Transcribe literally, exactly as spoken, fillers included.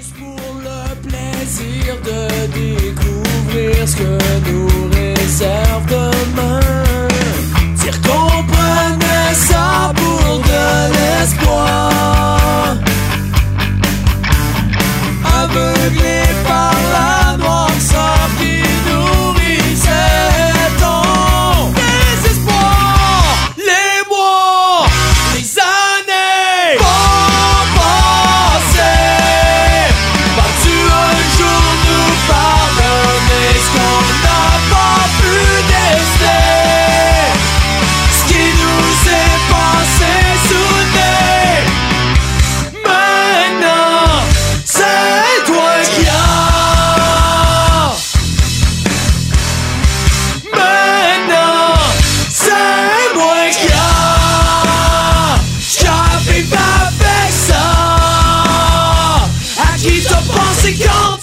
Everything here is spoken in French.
Juste pour le plaisir de découvrir ce que nous réserve demain. Dire qu'on prenait ça pour de l'espoir, aveuglé par la noirceur qui nourrissait ton désespoir. Les mois, les années vont passer. Vas-tu un jour nous pardonner ce qu'on n'a pas pu déceler, ce qui nous est passé soudain? Maintenant, c'est toi qui as. Maintenant, c'est moi qui a. J'arrive avec ça. À qui t'as pensé quand